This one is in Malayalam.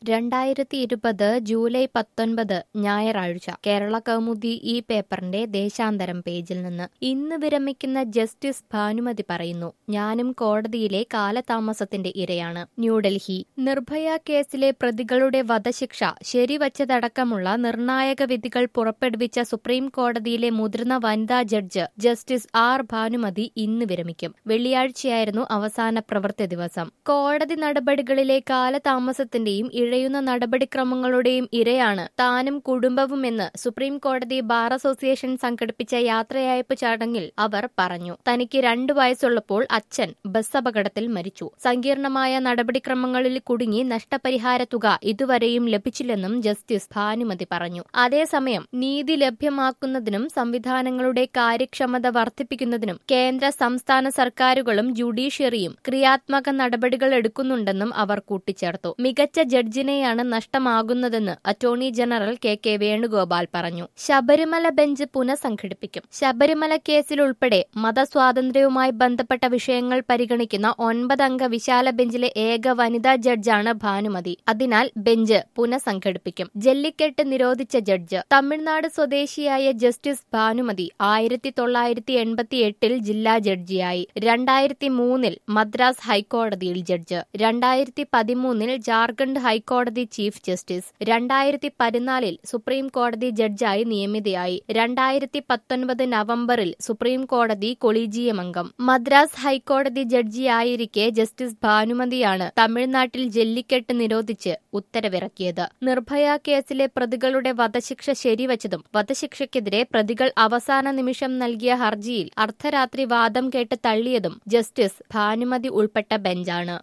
2020 ജൂലൈ 19 ഞായറാഴ്ച കേരള കൗമുദി ഈ പേപ്പറിന്റെ ദേശാന്തരം പേജിൽ നിന്ന് ഇന്ന് വിരമിക്കുന്ന ജസ്റ്റിസ് ഭാനുമതി പറയുന്നു, ഞാനും കോടതിയിലെ കാലതാമസത്തിന്റെ ഇരയാണ്. ന്യൂഡൽഹി നിർഭയ കേസിലെ പ്രതികളുടെ വധശിക്ഷ ശരിവച്ചതടക്കമുള്ള നിർണായക വിധികൾ പുറപ്പെടുവിച്ച സുപ്രീം കോടതിയിലെ മുതിർന്ന വനിതാ ജഡ്ജ് ജസ്റ്റിസ് ആർ ഭാനുമതി ഇന്ന് വിരമിക്കും. വെള്ളിയാഴ്ചയായിരുന്നു അവസാന പ്രവൃത്തി ദിവസം. കോടതി നടപടികളിലെ കാലതാമസത്തിന്റെയും ഇഴയുന്ന നടപടിക്രമങ്ങളുടെയും ഇരയാണ് താനും കുടുംബവുമെന്ന് സുപ്രീം കോടതി ബാർ അസോസിയേഷൻ സംഘടിപ്പിച്ച യാത്രയയപ്പ് ചടങ്ങിൽ അവർ പറഞ്ഞു. തനിക്ക് 2 വയസ്സുള്ളപ്പോൾ അച്ഛൻ ബസ് അപകടത്തിൽ മരിച്ചു. സങ്കീർണമായ നടപടിക്രമങ്ങളിൽ കുടുങ്ങി നഷ്ടപരിഹാര തുക ഇതുവരെയും ലഭിച്ചില്ലെന്നും ജസ്റ്റിസ് ഭാനുമതി പറഞ്ഞു. അതേസമയം നീതി ലഭ്യമാക്കുന്നതിനും സംവിധാനങ്ങളുടെ കാര്യക്ഷമത വർദ്ധിപ്പിക്കുന്നതിനും കേന്ദ്ര സംസ്ഥാന സർക്കാരുകളും ജുഡീഷ്യറിയും ക്രിയാത്മക നടപടികൾ എടുക്കുന്നുണ്ടെന്നും അവർ കൂട്ടിച്ചേർത്തു. മികച്ച ജഡ്ജിനെയാണ് നഷ്ടമാകുന്നതെന്ന് അറ്റോർണി ജനറൽ കെ വേണുഗോപാൽ പറഞ്ഞു. ശബരിമല ബെഞ്ച് പുനഃസംഘടിപ്പിക്കും. ശബരിമല കേസിലുൾപ്പെടെ മതസ്വാതന്ത്ര്യവുമായി ബന്ധപ്പെട്ട വിഷയങ്ങൾ പരിഗണിക്കുന്ന 9 അംഗ വിശാല ബെഞ്ചിലെ ഏക വനിതാ ജഡ്ജാണ് ഭാനുമതി. അതിനാൽ ബെഞ്ച് പുനഃസംഘടിപ്പിക്കും. ജല്ലിക്കെട്ട് നിരോധിച്ച ജഡ്ജ്. തമിഴ്നാട് സ്വദേശിയായ ജസ്റ്റിസ് ഭാനുമതി 1988 ജില്ലാ ജഡ്ജിയായി. 2003 മദ്രാസ് ഹൈക്കോടതിയിൽ ജഡ്ജ്. 2013 ജാർഖണ്ഡ് ഹൈക്കോടതി ചീഫ് ജസ്റ്റിസ്. 2014 സുപ്രീം കോടതി ജഡ്ജായി നിയമിതയായി. 2019 നവംബറിൽ സുപ്രീം കോടതി കൊളീജിയം അംഗം. മദ്രാസ് ഹൈക്കോടതി ജഡ്ജിയായിരിക്കെ ജസ്റ്റിസ് ഭാനുമതിയാണ് തമിഴ്നാട്ടിൽ ജല്ലിക്കെട്ട് നിരോധിച്ച് ഉത്തരവിറക്കിയത്. നിർഭയ കേസിലെ പ്രതികളുടെ വധശിക്ഷ ശരിവച്ചതും വധശിക്ഷയ്ക്കെതിരെ പ്രതികൾ അവസാന നിമിഷം നൽകിയ ഹർജിയിൽ അർദ്ധരാത്രി വാദം കേട്ട് തള്ളിയതും ജസ്റ്റിസ് ഭാനുമതി ഉൾപ്പെട്ട ബെഞ്ചാണ്.